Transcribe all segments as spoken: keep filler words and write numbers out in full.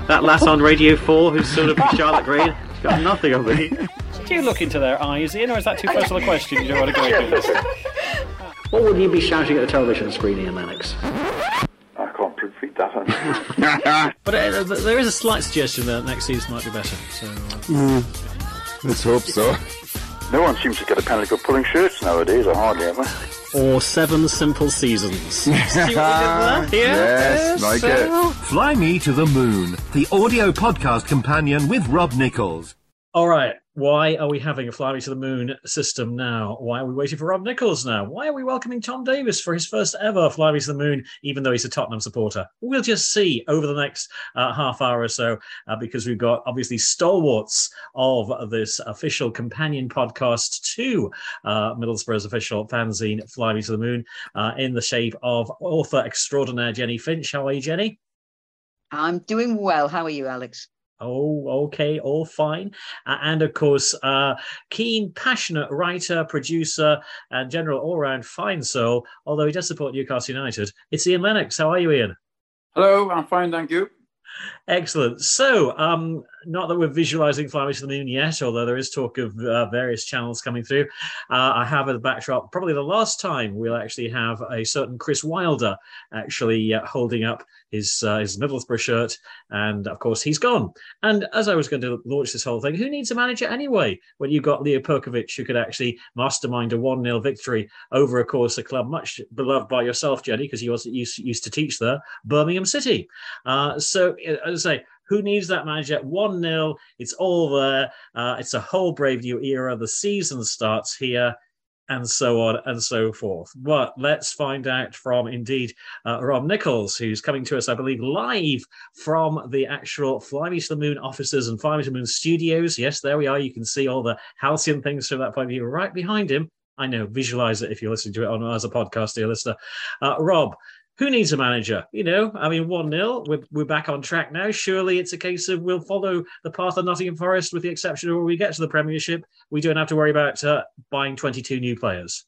That lass on Radio four who's sort of Charlotte Green, she's got nothing on me. Do you look into their eyes, Ian, or is that too personal a question you don't want to go into this? What would you be shouting at the television screen, Ian Lennox? I can't repeat that. But uh, there is a slight suggestion that next season might be better. So, uh... mm, let's hope so. No one seems to get a penalty for pulling shirts nowadays, or hardly ever. Or Seven Simple Seasons. See what you did there? Yeah? Yes, like so... it. Fly Me to the Moon, the audio podcast companion with Rob Nichols. All right, why are we having a Fly Me to the Moon system now? Why are we waiting for Rob Nichols now? Why are we welcoming Tom Davis for his first ever Fly Me to the Moon, even though he's a Tottenham supporter? We'll just see over the next uh, half hour or so, uh, because we've got, obviously, stalwarts of this official companion podcast to uh, Middlesbrough's official fanzine, Fly Me to the Moon, uh, in the shape of author extraordinaire Jenny Finch. How are you, Jenny? I'm doing well. How are you, Alex? Oh, okay, all fine. Uh, and, of course, uh, keen, passionate writer, producer, and general all-round fine soul, although he does support Newcastle United. It's Ian Lennox. How are you, Ian? Hello, I'm fine, thank you. Excellent. So, um, not that we're visualising Fly Me to the Moon yet, although there is talk of uh, various channels coming through. Uh, I have a backdrop, probably the last time we'll actually have a certain Chris Wilder actually uh, holding up his uh, his Middlesbrough shirt, and of course he's gone. And as I was going to launch this whole thing, who needs a manager anyway when you've got Leo Perkovic, who could actually mastermind a one nil victory over, of course, a club much beloved by yourself, Jenny, because you also used, used to teach there, Birmingham City. Uh, so, as I say, who needs that manager? one nil, it's all there. Uh, it's a whole brave new era. The season starts here, and so on and so forth. But let's find out from, indeed, uh, Rob Nichols, who's coming to us, I believe, live from the actual Fly Me to the Moon offices and Fly Me to the Moon studios. Yes, there we are. You can see all the halcyon things from that point of view right behind him. I know, visualize it if you're listening to it on as a podcast, dear listener. Uh, Rob, who needs a manager? You know, I mean, one nil, we're, we're back on track now. Surely it's a case of we'll follow the path of Nottingham Forest, with the exception of when we get to the Premiership. We don't have to worry about uh, buying twenty-two new players.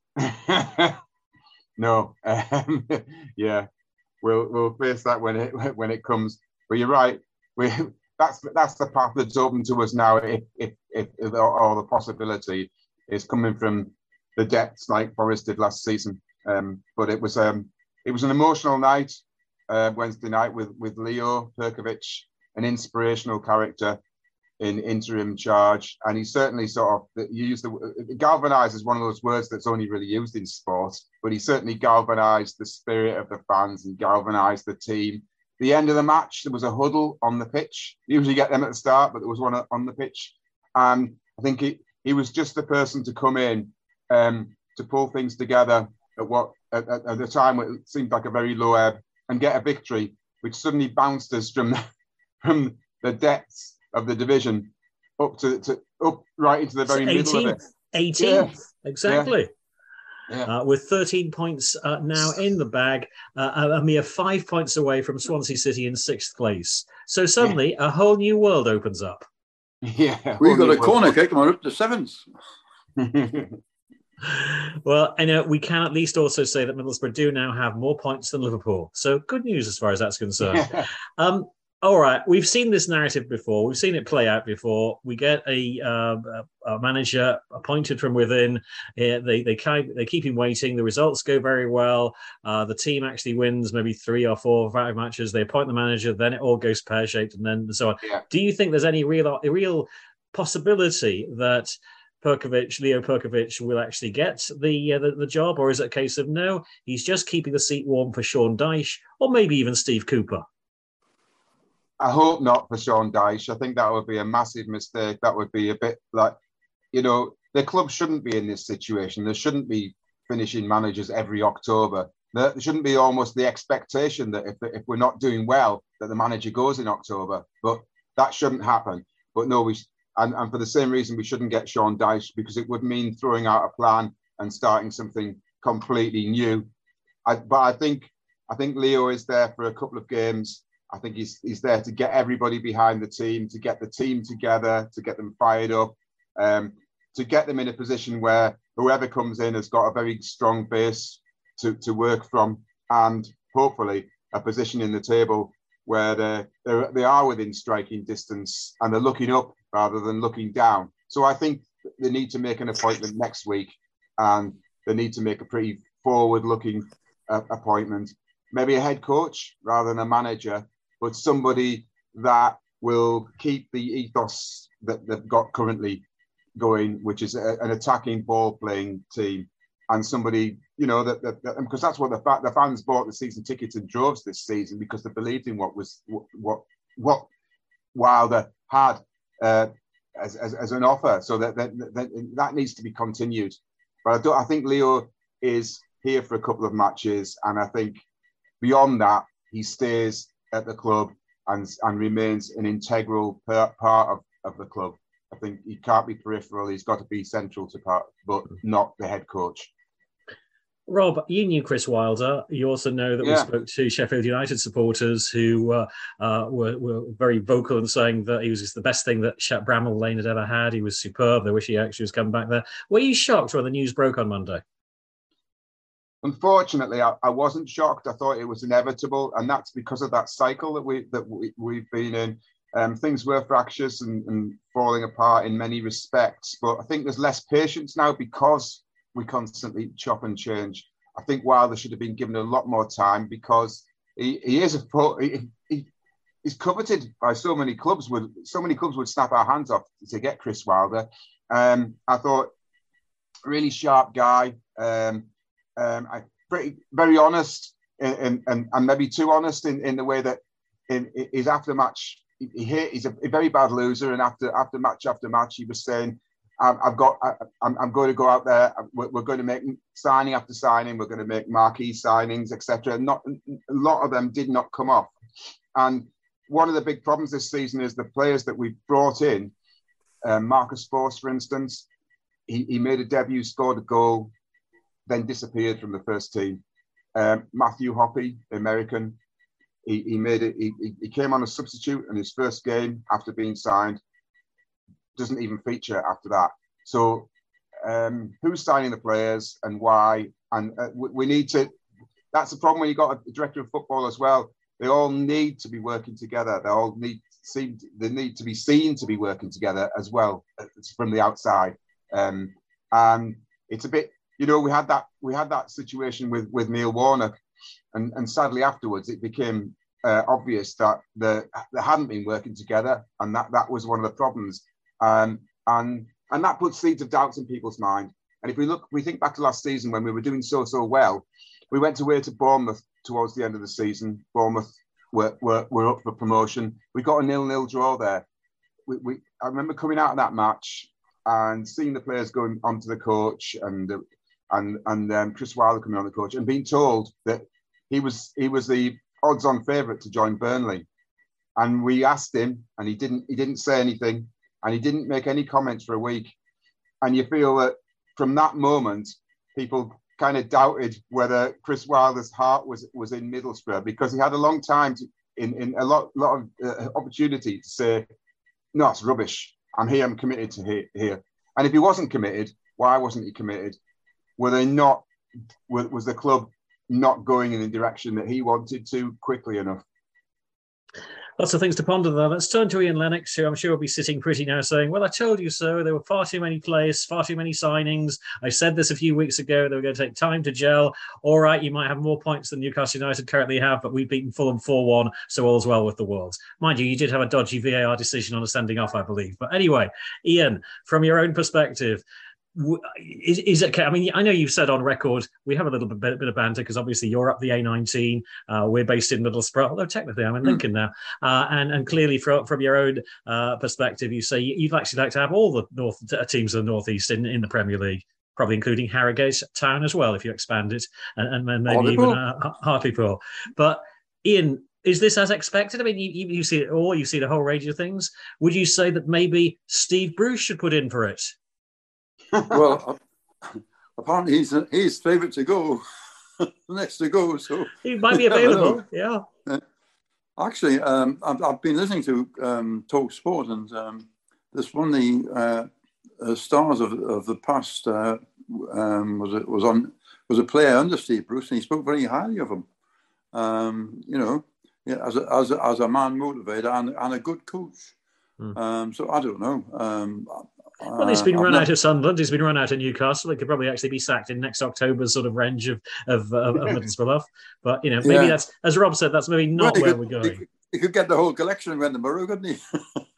No. Um, yeah, we'll we'll face that when it when it comes. But you're right. We that's that's the path that's open to us now. If if if, if or the possibility is coming from the depths like Forest did last season. Um, but it was um. It was an emotional night, uh, Wednesday night, with, with Leo Perkovic, an inspirational character in interim charge. And he certainly sort of used the galvanized is one of those words that's only really used in sport, but he certainly galvanized the spirit of the fans and galvanized the team. The end of the match, there was a huddle on the pitch. You usually get them at the start, but there was one on the pitch. And I think he, he was just the person to come in um, to pull things together at what at, at, at the time it seemed like a very low ebb, and get a victory which suddenly bounced us from the, from the depths of the division up to, to up right into the very eighteenth, middle of it. eighteenth, yeah. exactly. Yeah. Uh, with thirteen points uh, now in the bag, uh, a mere five points away from Swansea City in sixth place. So suddenly yeah. a whole new world opens up. Yeah, we've got a corner kick and we're up to seventh. Well, and uh, we can at least also say that Middlesbrough do now have more points than Liverpool. So good news as far as that's concerned. um, all right, we've seen this narrative before. We've seen it play out before. We get a, uh, a manager appointed from within. Uh, they they keep, they keep him waiting. The results go very well. Uh, the team actually wins maybe three or four or five matches. They appoint the manager. Then it all goes pear-shaped, and then so on. Yeah. Do you think there's any real a real possibility that Perkovic, Leo Perkovic, will actually get the, uh, the the job, or is it a case of no, he's just keeping the seat warm for Sean Dyche, or maybe even Steve Cooper? I hope not for Sean Dyche. I think that would be a massive mistake. That would be a bit like, you know, the club shouldn't be in this situation. There shouldn't be finishing managers every October. There shouldn't be almost the expectation that if if we're not doing well, that the manager goes in October. But that shouldn't happen. But no, we. And, and for the same reason, we shouldn't get Sean Dyche, because it would mean throwing out a plan and starting something completely new. I, but I think I think Leo is there for a couple of games. I think he's he's there to get everybody behind the team, to get the team together, to get them fired up, um, to get them in a position where whoever comes in has got a very strong base to, to work from, and hopefully a position in the table where they they are within striking distance and they're looking up rather than looking down. So I think they need to make an appointment next week, and they need to make a pretty forward-looking uh, appointment, maybe a head coach rather than a manager, but somebody that will keep the ethos that they've got currently going, which is a, an attacking ball-playing team, and somebody, you know, that, that, that because that's what the, the fans bought the season tickets in droves this season, because they believed in what was what what Wilder had uh, as, as as an offer. So that that, that that needs to be continued. But I don't. I think Leo is here for a couple of matches, and I think beyond that, he stays at the club and and remains an integral part of, of the club. I think he can't be peripheral. He's got to be central to part, but not the head coach. Rob, you knew Chris Wilder. You also know that Yeah. we spoke to Sheffield United supporters who uh, uh, were, were very vocal in saying that he was just the best thing that Sh- Bramall Lane had ever had. He was superb. They wish he actually was coming back there. Were you shocked when the news broke on Monday? Unfortunately, I, I wasn't shocked. I thought it was inevitable, and that's because of that cycle that we that we, we've been in. Um, things were fractious and, and falling apart in many respects, but I think there's less patience now because we constantly chop and change. I think Wilder should have been given a lot more time, because he, he is a he, he, he's coveted by so many clubs. Would so many clubs would snap our hands off to get Chris Wilder. Um, I thought really sharp guy. Um, um, I pretty very honest and and, and maybe too honest in, in the way that in, in his after match. He, he, he's a, a very bad loser, and after after match after match, he was saying, I've got. I, I'm, I'm going to go out there. We're, we're going to make signing after signing. We're going to make marquee signings, et cetera. Not a lot of them did not come off. And one of the big problems this season is the players that we've brought in. Um, Marcus Forss, for instance, he, he made a debut, scored a goal, then disappeared from the first team. Um, Matthew Hoppe, American, he, he made it. He, he came on a substitute in his first game after being signed. Doesn't even feature after that. So um, who's signing the players and why? And uh, we, we need to, that's the problem when you got a director of football as well. They all need to be working together. They all need seem they need to be seen to be working together as well from the outside. Um, and it's a bit, you know, we had that we had that situation with, with Neil Warnock, and, and sadly afterwards it became uh, obvious that the, they hadn't been working together, and that, that was one of the problems. Um, and and that puts seeds of doubts in people's mind. And if we look, we think back to last season when we were doing so so well, we went away to Bournemouth towards the end of the season. Bournemouth were were, were up for promotion. We got a nil-nil draw there. We, we I remember coming out of that match and seeing the players going onto the coach and uh, and and um, Chris Wilder coming on the coach and being told that he was he was the odds-on favourite to join Burnley. And we asked him, and he didn't he didn't say anything. And he didn't make any comments for a week. And you feel that from that moment, people kind of doubted whether Chris Wilder's heart was, was in Middlesbrough, because he had a long time to, in, in a lot, lot of uh, opportunity to say, no, it's rubbish. I'm here, I'm committed to here, here. And if he wasn't committed, why wasn't he committed? Were they not, was the club not going in the direction that he wanted to quickly enough? Lots of things to ponder there. Let's turn to Ian Lennox, who I'm sure will be sitting pretty now saying, well, I told you so. There were far too many players, far too many signings. I said this a few weeks ago. They were going to take time to gel. All right, you might have more points than Newcastle United currently have, but we've beaten Fulham four one, so all's well with the world. Mind you, you did have a dodgy V A R decision on a sending off, I believe. But anyway, Ian, from your own perspective, Is, is it okay? I mean, I know you've said on record, we have a little bit, bit of banter because obviously you're up the A nineteen. Uh, we're based in Middlesbrough, although technically I'm in Lincoln now. Uh, and, and clearly from, from your own uh, perspective, you say you'd actually like to have all the North uh, teams of the North East in, in the Premier League, probably including Harrogate Town as well, if you expand it, and, and maybe Hartlepool. even uh, Hartlepool. But Ian, is this as expected? I mean, you, you see it all, you see the whole range of things. Would you say that maybe Steve Bruce should put in for it? Well, apparently he's he's favourite to go, next to go. So he might be available. Yeah. Uh, actually, um, I've, I've been listening to um, Talk Sport, and um, this one of the uh, uh, stars of of the past uh, um, was was on was a player under Steve Bruce, and he spoke very highly of him. Um, you know, yeah, as a, as a, as a man motivator and, and a good coach. Hmm. Um, so I don't know. Um, Well, he's been uh, run not, out of Sunderland. He's been run out of Newcastle. He could probably actually be sacked in next October's sort of range of of, of, of Middlesbrough. But you know, maybe Yeah. that's, as Rob said, that's maybe not well, where could, we're going. He could, he could get the whole collection and went to Borough, couldn't he?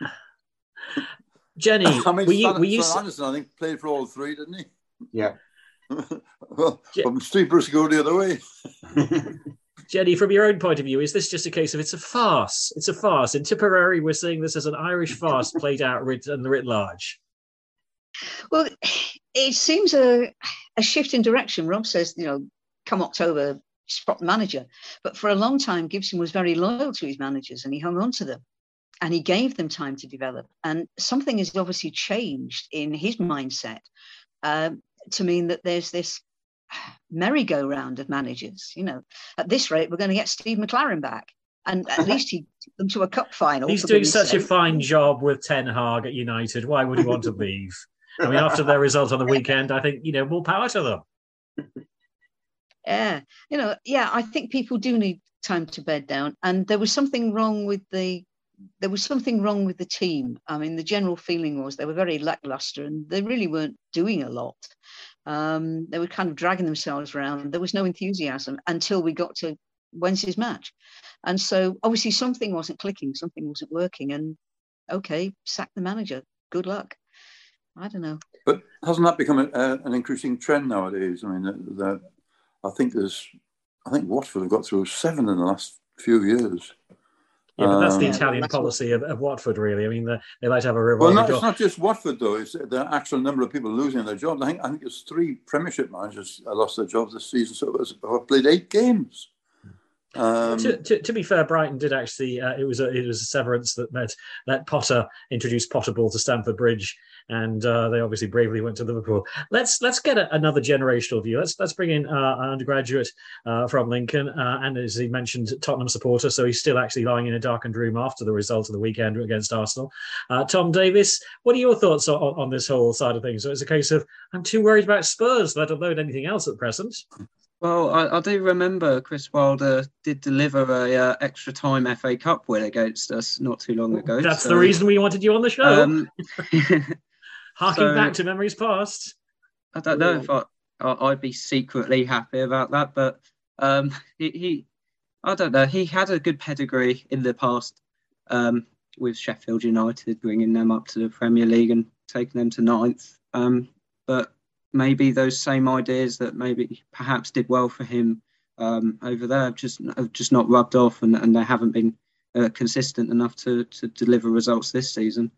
Jenny, I mean, were you? Stan, Were you? Stan Anderson, I think, played for all three, didn't he? Yeah. Well, Je- from Steve Bruce go the other way. Jenny, from your own point of view, is this just a case of it's a farce? It's a farce. In Tipperary, we're seeing this as an Irish farce played out writ and writ large. Well, it seems a, a shift in direction. Rob says, you know, come October, spot the manager. But for a long time, Gibson was very loyal to his managers and he hung on to them and he gave them time to develop. And something has obviously changed in his mindset uh, to mean that there's this merry-go-round of managers. You know, at this rate, we're going to get Steve McLaren back. And at least he took them to a cup final. He's doing such sake. a fine job with Ten Hag at United. Why would he want to leave? I mean, after their result on the weekend, I think, you know, more power to them. Yeah, you know, yeah, I think people do need time to bed down. And there was something wrong with the, there was something wrong with the team. I mean, the general feeling was they were very lackluster and they really weren't doing a lot. Um, they were kind of dragging themselves around. There was no enthusiasm until we got to Wednesday's match. And so obviously something wasn't clicking, something wasn't working. And okay, sack the manager. Good luck. I don't know. But hasn't that become a, a, an increasing trend nowadays? I mean, that, that I think there's, I think Watford have got through seven in the last few years. Yeah, but that's the Um, Italian that's policy of, of Watford, really. I mean, the, they like to have a revolving Well, not, door. it's not just Watford, though. It's the actual number of people losing their jobs. I think I think it's three Premiership managers lost their jobs this season, so it was, have played eight games. Um, to, to, to be fair, Brighton did actually. Uh, it was a it was a severance that met, let Potter introduce Potterball to Stamford Bridge, and uh, they obviously bravely went to Liverpool. Let's let's get a, another generational view. Let's let's bring in uh, an undergraduate uh, from Lincoln, uh, and as he mentioned, Tottenham supporter. So he's still actually lying in a darkened room after the result of the weekend against Arsenal. Uh, Tom Davis, what are your thoughts on, on this whole side of things? So it's a case of I'm too worried about Spurs, let alone anything else at present. Well, I, I do remember Chris Wilder did deliver a uh, extra time F A Cup win against us not too long ago. That's so, the reason we wanted you on the show. Um, Harking so, back to memories past. I don't know if I, I, I'd be secretly happy about that, but um, he, he, I don't know. He had a good pedigree in the past um, with Sheffield United, bringing them up to the Premier League and taking them to ninth. Um, but maybe those same ideas that maybe perhaps did well for him um, over there have just have just not rubbed off, and, and they haven't been uh, consistent enough to to deliver results this season.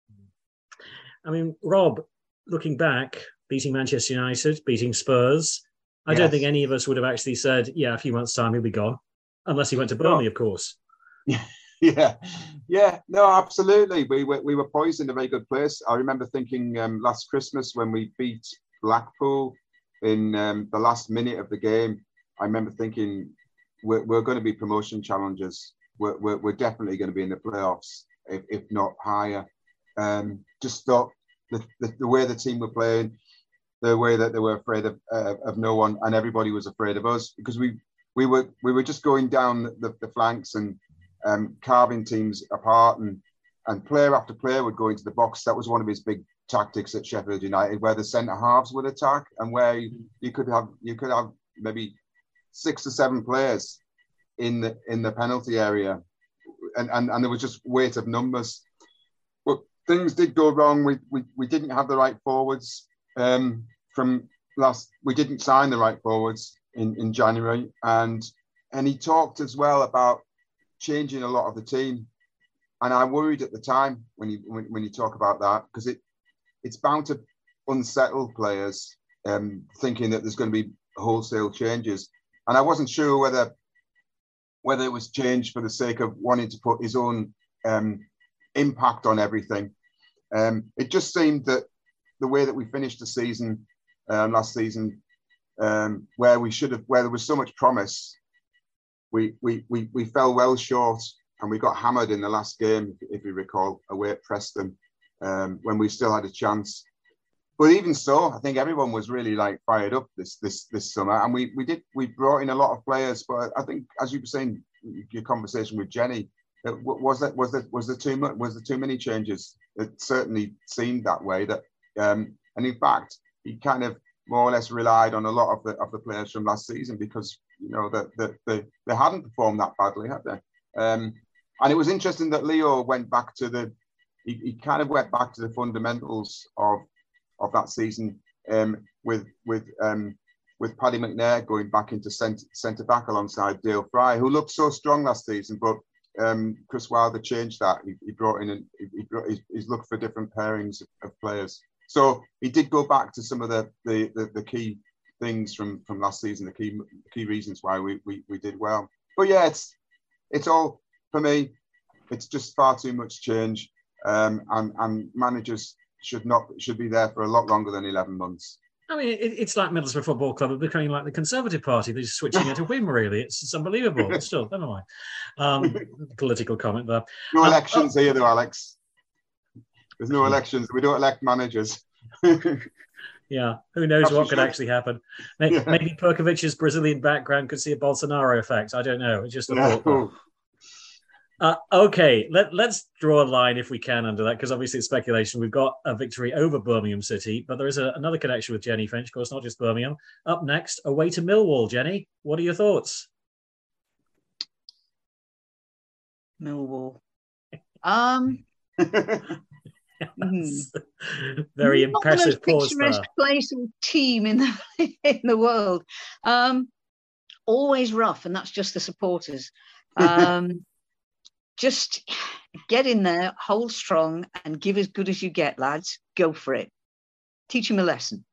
I mean, Rob, looking back, beating Manchester United, beating Spurs, I Yes. don't think any of us would have actually said, yeah, a few months' time he'll be gone, unless he went to Burnley, No. of course. Yeah, yeah, no, absolutely. We were we were poised in a very good place. I remember thinking um, last Christmas when we beat Blackpool in um, the last minute of the game. I remember thinking we're, we're going to be promotion challengers. We're, we're, we're definitely going to be in the playoffs, if, if not higher. Um, just thought the, the the way the team were playing, the way that they were afraid of uh, of no one, and everybody was afraid of us because we we were we were just going down the, the flanks and um, carving teams apart, and and player after player would go into the box. That was one of his big tactics at Sheffield United, where the centre halves would attack, and where you could have you could have maybe six or seven players in the in the penalty area, and and, and there was just weight of numbers. But things did go wrong. We we, we didn't have the right forwards um, from last. We didn't sign the right forwards in, in January, and and he talked as well about changing a lot of the team. And I worried at the time when you when, when you talk about that, because it it's bound to unsettle players, um, thinking that there's going to be wholesale changes. And I wasn't sure whether whether it was changed for the sake of wanting to put his own um, impact on everything. Um, it just seemed that the way that we finished the season um, last season, um, where we should have, where there was so much promise, we we we we fell well short, and we got hammered in the last game, if you recall, away at Preston, um, when we still had a chance. But even so, I think everyone was really like fired up this this this summer, and we we did we brought in a lot of players. But I think, as you were saying, your conversation with Jenny, was that was there was there too much was there too many changes? It certainly seemed that way. That um, and in fact, he kind of more or less relied on a lot of the of the players from last season because you know that that they, they hadn't performed that badly, had they? Um, and it was interesting that Leo went back to the he, he kind of went back to the fundamentals of of that season um, with with um, with Paddy McNair going back into centre centre back alongside Dale Fry, who looked so strong last season, but um, Chris Wilder changed that. He, he brought in and he, he brought, he's, he's looked for different pairings of, of players. So he did go back to some of the the, the, the key things from, from last season, the key key reasons why we, we, we did well. But yeah, it's it's all for me. It's just far too much change, um, and and managers should not should be there for a lot longer than eleven months. I mean, it, it's like Middlesbrough Football Club becoming like the Conservative Party. They're just switching it to whim, really. It's, it's unbelievable. But still, never mind. Um, political comment there. No Um, elections oh, here, though, Alex. There's no elections. We don't elect managers. Yeah, who knows Perhaps what we could should. actually happen. Maybe, Yeah. maybe Perkovic's Brazilian background could see a Bolsonaro effect. I don't know. It's just a Yeah. thought. there. Uh, okay, let, let's draw a line if we can under that, because obviously it's speculation. We've got a victory over Birmingham City, but there is a, another connection with Jenny Finch, of course, not just Birmingham. Up next, away to Millwall. Jenny, what are your thoughts? Millwall. Um, hmm. Very Not the impressive most pause there. picturesque place or team in the in the world. Um, always rough, and that's just the supporters. Um, just get in there, hold strong, and give as good as you get, lads. Go for it. Teach them a lesson.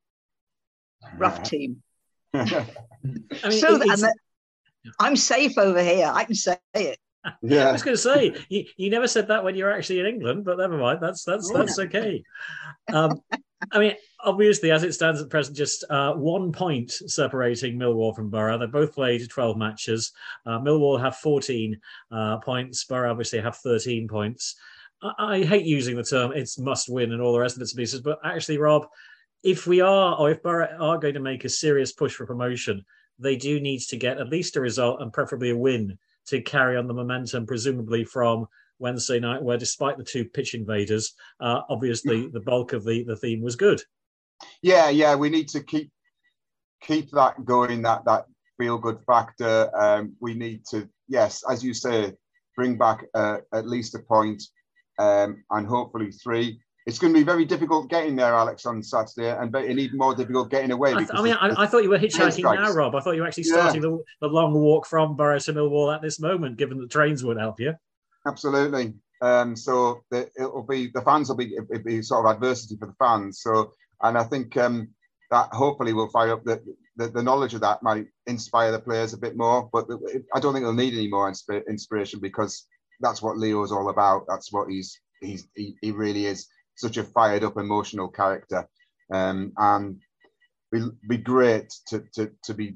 Rough team. I mean, so it- that, it's- and that, I'm safe over here. I can say it. I Yeah. was going to say you, you never said that when you were actually in England, but never mind. That's that's Oh, that's okay. Um, I mean, obviously, as it stands at present, just uh, one point separating Millwall from Borough. They both played twelve matches. Uh, Millwall have fourteen uh, points. Borough obviously have thirteen points. I, I hate using the term "it's must win" and all the rest of bits and pieces, but actually, Rob, if we are or if Borough are going to make a serious push for promotion, they do need to get at least a result and preferably a win to carry on the momentum, presumably from Wednesday night, where despite the two pitch invaders, uh, obviously the bulk of the, the theme was good. Yeah, yeah, we need to keep keep that going, that that feel good factor. Um, we need to, yes, as you say, bring back uh, at least a point, um, and hopefully three. It's going to be very difficult getting there, Alex, on Saturday, and and even more difficult getting away. I, th- because I mean, there's- I, I thought you were there's hitchhiking now, strikes. Rob. I thought you were actually Yeah. starting the, the long walk from Borough to Millwall at this moment, given the trains would help you. Absolutely. Um, so the, it'll be the fans will be it'll be sort of adversity for the fans. So, and I think um, that hopefully will fire up the, the the knowledge of that might inspire the players a bit more. But the, I don't think they'll need any more insp- inspiration because that's what Leo's all about. That's what he's he's he, he really is, such a fired up emotional character, um, and be be great to to to be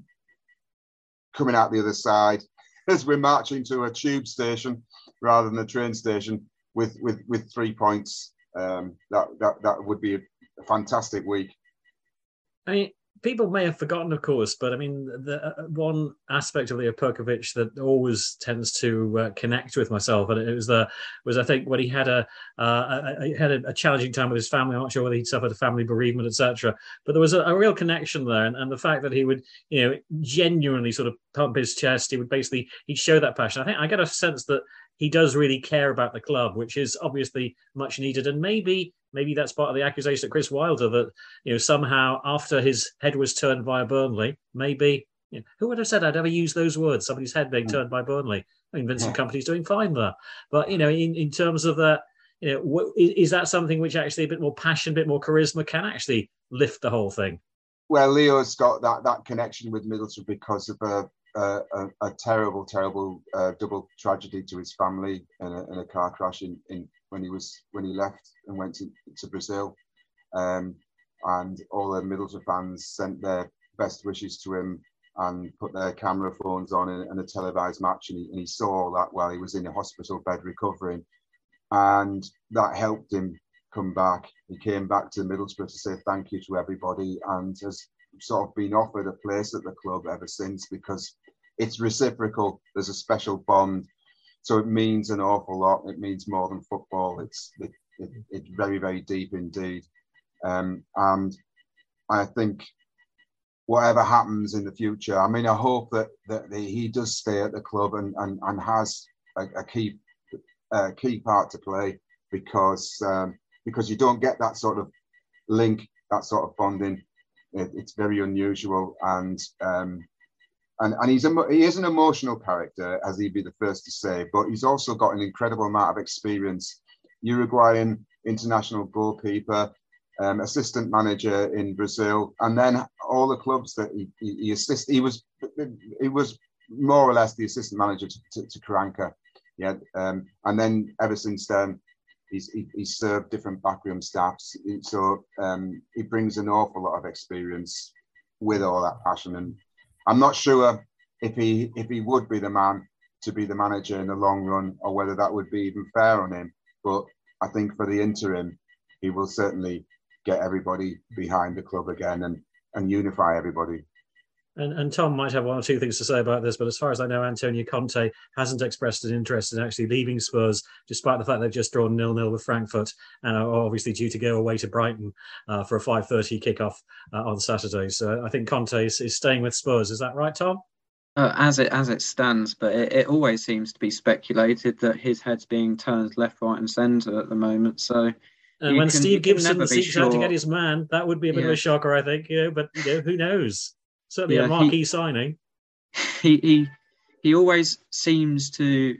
coming out the other side as we're marching to a tube station rather than a train station with with with three points. Um, that that that would be a fantastic week. I mean, people may have forgotten, of course, but I mean, the uh, one aspect of Leo Perkovic that always tends to uh, connect with myself, and it was the was I think when he had a, uh, a, a had a, a challenging time with his family. I'm not sure whether he'd suffered a family bereavement, et cetera. But there was a, a real connection there, and, and the fact that he would, you know, genuinely sort of pump his chest. He would basically he'd show that passion. I think I get a sense that he does really care about the club, which is obviously much needed, and maybe. Maybe that's part of the accusation of Chris Wilder that, you know, somehow after his head was turned via Burnley, maybe, you know, who would have said I'd ever use those words, somebody's head being turned by Burnley? I mean, Vincent Kompany's doing fine there. But, you know, in, in terms of that, you know, what, is, is that something which actually a bit more passion, a bit more charisma can actually lift the whole thing? Well, Leo's got that that connection with Middlesbrough because of a a, a, a terrible, terrible uh, double tragedy to his family in a, in a car crash in, in when he was when he left and went to, to Brazil, um, and all the Middlesbrough fans sent their best wishes to him and put their camera phones on in, in a televised match, and he, and he saw all that while he was in a hospital bed recovering, and that helped him come back. He came back to Middlesbrough to say thank you to everybody, and has sort of been offered a place at the club ever since because it's reciprocal. There's a special bond. So it means an awful lot. It means more than football. It's it, it, it's very, very deep indeed. Um, and I think whatever happens in the future, I mean, I hope that, that he does stay at the club and, and, and has a, a key a key part to play, because um, because you don't get that sort of link, that sort of bonding. It, it's very unusual, and um, and and he's a, he is an emotional character, as he'd be the first to say, but he's also got an incredible amount of experience. Uruguayan international goalkeeper, um, assistant manager in Brazil, and then all the clubs that he, he, he assist. He was he was more or less the assistant manager to, to, to Karanka, yeah, um, and then ever since then, he's he, he's served different backroom staffs. So um, he brings an awful lot of experience with all that passion, and I'm not sure if he if he would be the man to be the manager in the long run, or whether that would be even fair on him. But I think for the interim, he will certainly get everybody behind the club again and, and unify everybody. And, and Tom might have one or two things to say about this, but as far as I know, Antonio Conte hasn't expressed an interest in actually leaving Spurs, despite the fact they've just drawn nil-nil with Frankfurt and are obviously due to go away to Brighton uh, for a five thirty kickoff uh, on Saturday. So I think Conte is, is staying with Spurs. Is that right, Tom? Uh, as it as it stands, but it, it always seems to be speculated that his head's being turned left, right, and centre at the moment. So, and when can, Steve Gibson seeks sure. out to get his man, that would be a bit yeah. of a shocker, I think. You know, but you know, who knows? Certainly yeah, a marquee he, signing. He he he always seems to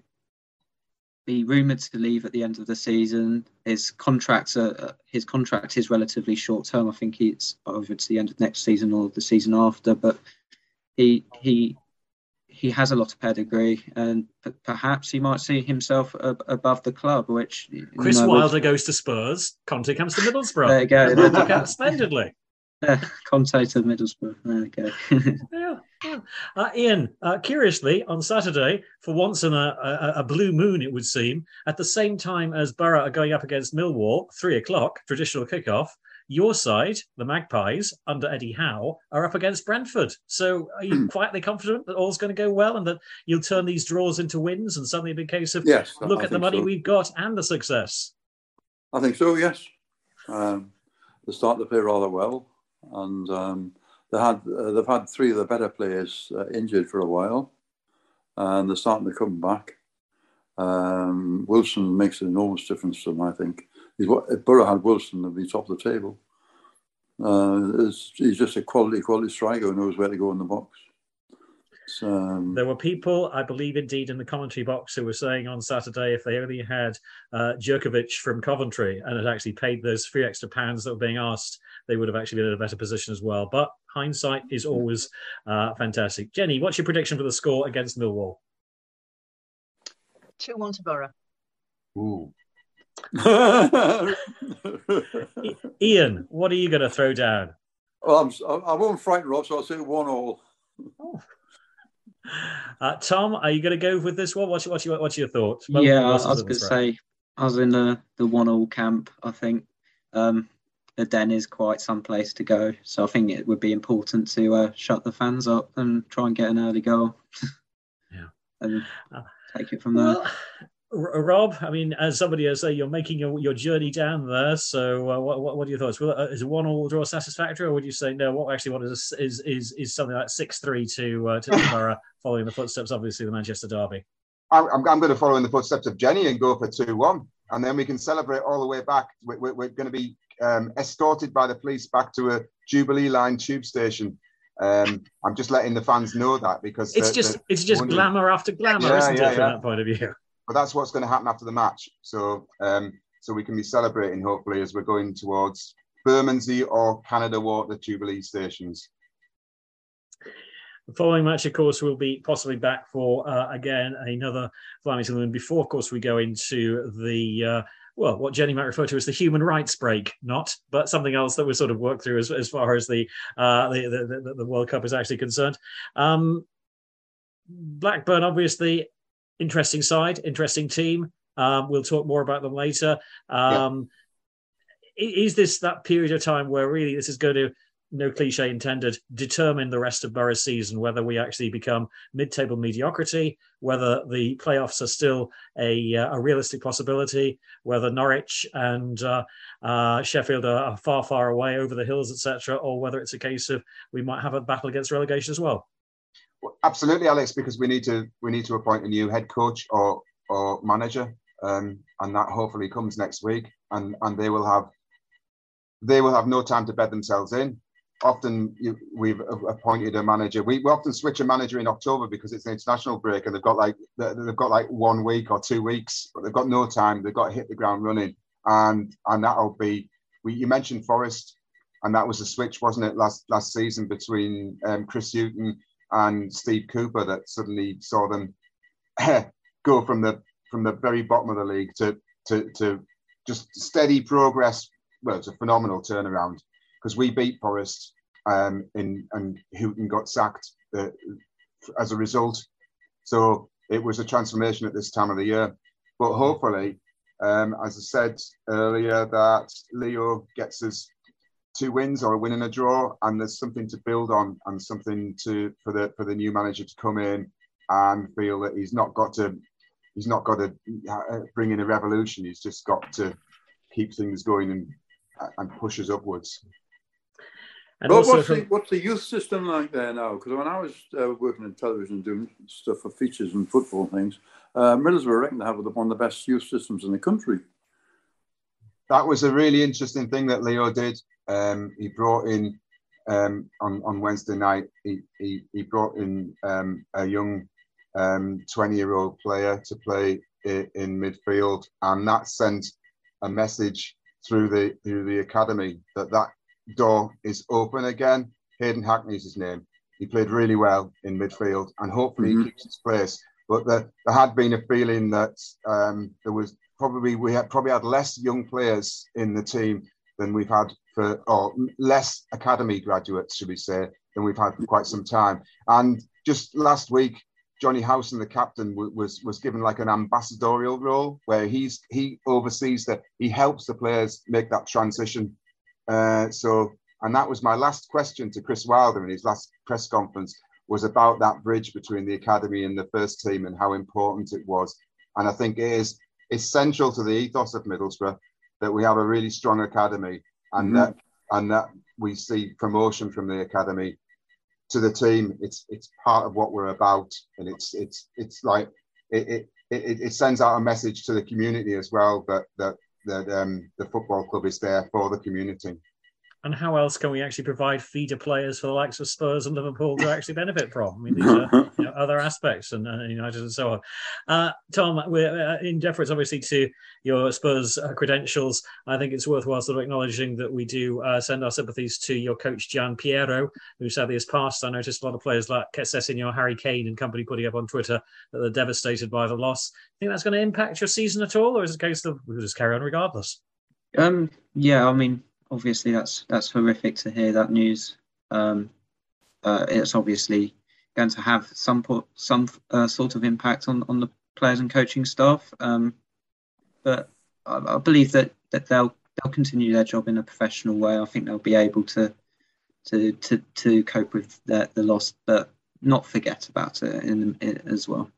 be rumoured to leave at the end of the season. His contracts are his contract is relatively short term. I think it's over to the end of next season or the season after. But he he. He has a lot of pedigree, and p- perhaps he might see himself ab- above the club. Which Chris know, Wilder which... goes to Spurs. Conte comes to Middlesbrough. There you go. That worked out splendidly. Uh, Conte to Middlesbrough. There you go. yeah, yeah. Uh, Ian, uh, curiously, on Saturday, for once in a, a, a blue moon, it would seem, at the same time as Borough are going up against Millwall, three o'clock, traditional kickoff. Your side, the Magpies, under Eddie Howe, are up against Brentford. So are you quietly confident that all's going to go well and that you'll turn these draws into wins and suddenly it'll be a case of yes, look I at the money so. we've got and the success? I think so, yes. Um, they started to play rather well, and um, they had, uh, they've had three of the better players uh, injured for a while, and they're starting to come back. Um, Wilson makes an enormous difference to them, I think. He's what, if Borough had Wilson, they'd be top of the table. Uh, he's just a quality, quality striker who knows where to go in the box. So, um, there were people, I believe, indeed, in the commentary box who were saying on Saturday if they only had uh, Djurkovic from Coventry and had actually paid those three extra pounds that were being asked, they would have actually been in a better position as well. But hindsight is always uh, fantastic. Jenny, what's your prediction for the score against Millwall? two one to Borough. Ooh. Ian, what are you going to throw down? Well, I'm, I won't frighten Rob, so I'll say one all. Oh. Uh, Tom, are you going to go with this one? What's, what's, your, what's your thoughts? Well, yeah, I was going to say, I was in the, the one all camp. I think um, the Den is quite some place to go. So I think it would be important to uh, shut the fans up and try and get an early goal. Yeah. And take it from there. Well, Rob, I mean, as somebody as say you're making your, your journey down there, so uh, what, what what are your thoughts? Well, uh, is a one all draw satisfactory, or would you say no? What I actually want is is is, is something like six three to uh, to Borough, following the footsteps, obviously, the Manchester derby. I'm I'm going to follow in the footsteps of Jenny and go for two one, and then we can celebrate all the way back. We're, we're, we're going to be um, escorted by the police back to a Jubilee Line tube station. Um, I'm just letting the fans know that because it's just it's just wondering. glamour after glamour, yeah, isn't yeah, it, from yeah. that point of view? But that's what's going to happen after the match. So um, so we can be celebrating, hopefully, as we're going towards Bermondsey or Canada Water Jubilee stations. The following match, of course, will be possibly back for, uh, again, another Fly Me to the Moon before, of course, we go into the, uh, well, what Jenny might refer to as the human rights break, not, but something else that we'll sort of work through as, as far as the, uh, the, the, the, the World Cup is actually concerned. Um, Blackburn, obviously, interesting side, interesting team. Um, we'll talk more about them later. Um, yeah. Is this that period of time where really this is going to no cliche intended, determine the rest of Borough's season, whether we actually become mid-table mediocrity, whether the playoffs are still a, uh, a realistic possibility, whether Norwich and uh, uh, Sheffield are far, far away over the hills, et cetera, or whether it's a case of we might have a battle against relegation as well. Well, absolutely, Alex, because we need to we need to appoint a new head coach or or manager, um, and that hopefully comes next week, and and they will have they will have no time to bed themselves in. Often you, we've appointed a manager. We, we often switch a manager in October because it's an international break, and they've got like they've got like one week or two weeks, but they've got no time. They've got to hit the ground running, and and that'll be. We, you mentioned Forest, and that was a switch, wasn't it, last last season between um, Chris Hughton and Steve Cooper that suddenly saw them go from the from the very bottom of the league to to to just steady progress. Well, it's a phenomenal turnaround. Because we beat Forest um, in, and Houghton got sacked uh, as a result. So it was a transformation at this time of the year. But hopefully, um, as I said earlier, that Leo gets us two wins or a win and a draw, and there's something to build on and something to for the for the new manager to come in and feel that he's not got to he's not got to bring in a revolution. He's just got to keep things going and and push us upwards. And well, what's, from... the, what's the youth system like there now? Because when I was uh, working in television doing stuff for features and football things, uh, Middlesbrough reckon to have one of the best youth systems in the country. That was a really interesting thing that Leo did. Um, he brought in, um, on, on Wednesday night, he, he, he brought in um, a young twenty-year-old um, player to play in, in midfield, and that sent a message through the through the academy that that door is open again. Hayden Hackney is his name. He played really well in midfield, and hopefully mm-hmm. he keeps his place. But the, there had been a feeling that um, there was probably we had probably had less young players in the team than we've had for, or less academy graduates, should we say, than we've had for quite some time. And just last week, Johnny Howson, the captain, w- was was given like an ambassadorial role where he's he oversees that he helps the players make that transition. Uh, so, and that was my last question to Chris Wilder in his last press conference, was about that bridge between the academy and the first team and how important it was. And I think it is essential to the ethos of Middlesbrough that we have a really strong academy, and mm-hmm. that and that we see promotion from the academy to the team. It's it's part of what we're about, and it's it's it's like it it, it, it sends out a message to the community as well that that. that um, the football club is there for the community. And how else can we actually provide feeder players for the likes of Spurs and Liverpool to actually benefit from? I mean, these are you know, other aspects, and, and United and so on. Uh, Tom, we're uh, in deference, obviously, to your Spurs uh, credentials. I think it's worthwhile sort of acknowledging that we do uh, send our sympathies to your coach, Gian Piero, who sadly has passed. I noticed a lot of players like Sessegnon, Harry Kane and company putting up on Twitter that they're devastated by the loss. Think that's going to impact your season at all, or is it a case of we'll just carry on regardless? Um, yeah, I mean, obviously, that's that's horrific to hear that news. Um, uh, it's obviously going to have some some uh, sort of impact on, on the players and coaching staff. Um, but I, I believe that, that they'll they'll continue their job in a professional way. I think they'll be able to to to, to cope with the, the loss, but not forget about it in, in as well.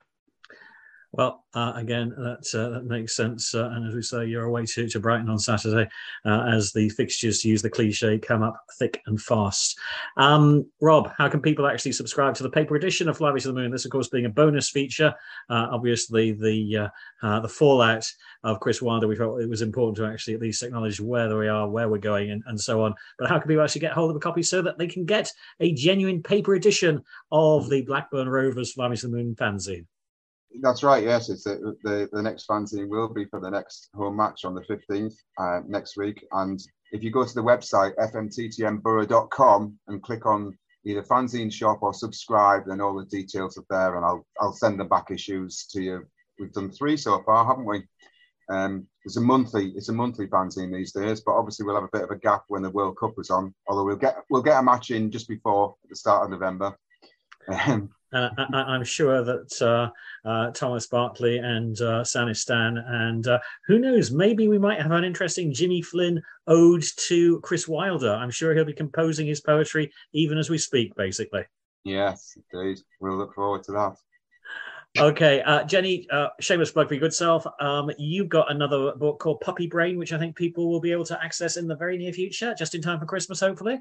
Well, uh, again, that, uh, that makes sense. Uh, and as we say, you're away to, to Brighton on Saturday uh, as the fixtures, to use the cliche, come up thick and fast. Um, Rob, how can people actually subscribe to the paper edition of Fly Me to the Moon? This, of course, being a bonus feature. Uh, obviously, the uh, uh, the fallout of Chris Wilder, we felt it was important to actually at least acknowledge where we are, where we're going, and, and so on. But how can people actually get hold of a copy so that they can get a genuine paper edition of the Blackburn Rovers Fly Me to the Moon fanzine? That's right, yes. It's the, the, the next fanzine will be for the next home match on the fifteenth uh, next week. And if you go to the website, f m t t m borough dot com, and click on either fanzine shop or subscribe, then all the details are there, and I'll I'll send the back issues to you. We've done three so far, haven't we? Um, it's a monthly it's a monthly fanzine these days, but obviously we'll have a bit of a gap when the World Cup was on, although we'll get we'll get a match in just before at the start of November. Um, Uh, I, I'm sure that uh, uh, Thomas Bartley and uh, Sanistan, and uh, who knows, maybe we might have an interesting Jimmy Flynn ode to Chris Wilder. I'm sure he'll be composing his poetry even as we speak, basically. Yes, indeed. We'll look forward to that. Okay, uh, Jenny, uh, shameless plug for your good self. Um, you've got another book called Puppy Brain, which I think people will be able to access in the very near future, just in time for Christmas, hopefully.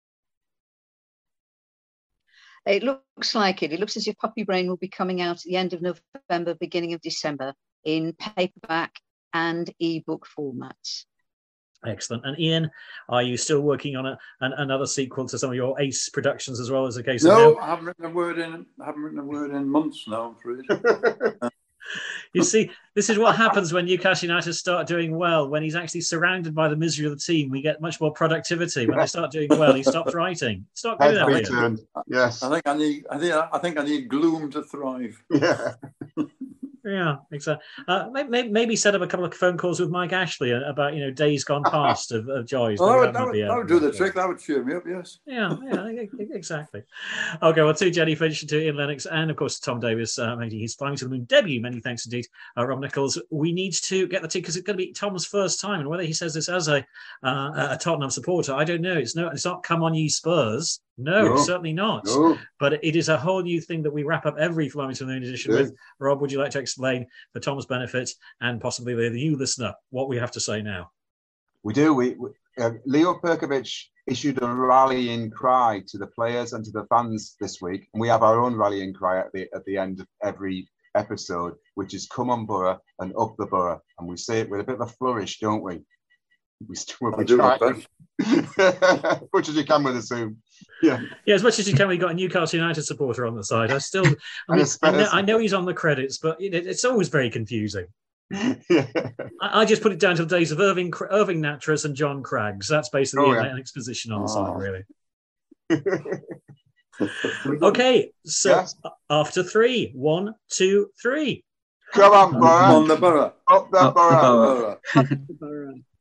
It looks like it. It looks as if Puppy Brain will be coming out at the end of November, beginning of December, in paperback and ebook formats. Excellent. And Ian, are you still working on a, an, another sequel to some of your Ace productions, as well as the case no, of I haven't written a word in. I haven't written a word in months now. I'm afraid. You see, this is what happens when Newcastle United start doing well. When he's actually surrounded by the misery of the team, we get much more productivity. When they start doing well, he stops writing. Stop doing that, Ian. Yes. I think I need. I think. I think I need gloom to thrive. Yeah. Yeah, exactly. Uh, maybe, maybe set up a couple of phone calls with Mike Ashley about, you know, days gone past of, of joys. Well, that, would, that, that, would, be, uh, that would do the trick. That would cheer me up. Yes. Yeah, yeah, exactly. Okay, well, to Jenny Finch, to Ian Lennox, and of course Tom Davis uh, making his Flying to the Moon debut. Many thanks indeed, uh, Rob Nichols. We need to get the ticket because it's going to be Tom's first time, and whether he says this as a uh, a Tottenham supporter, I don't know. It's no, it's not come on ye Spurs. No, No. certainly not. No. But it is a whole new thing that we wrap up every Flying to the Moon edition Yeah. with. Rob, would you like to explain for Tom's benefit and possibly the new listener what we have to say now? We do. We, we uh, Leo Perkovic issued a rallying cry to the players and to the fans this week, and we have our own rallying cry at the at the end of every episode, which is "Come on, Borough, and up the Borough," and we say it with a bit of a flourish, don't we? We, we I do my best. Much as you can with a Zoom. Yeah. Yeah, as much as you can, we've got a Newcastle United supporter on the side. I still, I, mean, I, know, I know he's on the credits, but it, it's always very confusing. Yeah. I, I just put it down to the days of Irving Irving Nattrass and John Craggs. That's basically Oh, an yeah. exposition on the Oh. side, really. Okay, so Yes. after three, one, two, three. Come on, Borough. On the Borough. Up the Up the Borough. Borough. Up the Borough.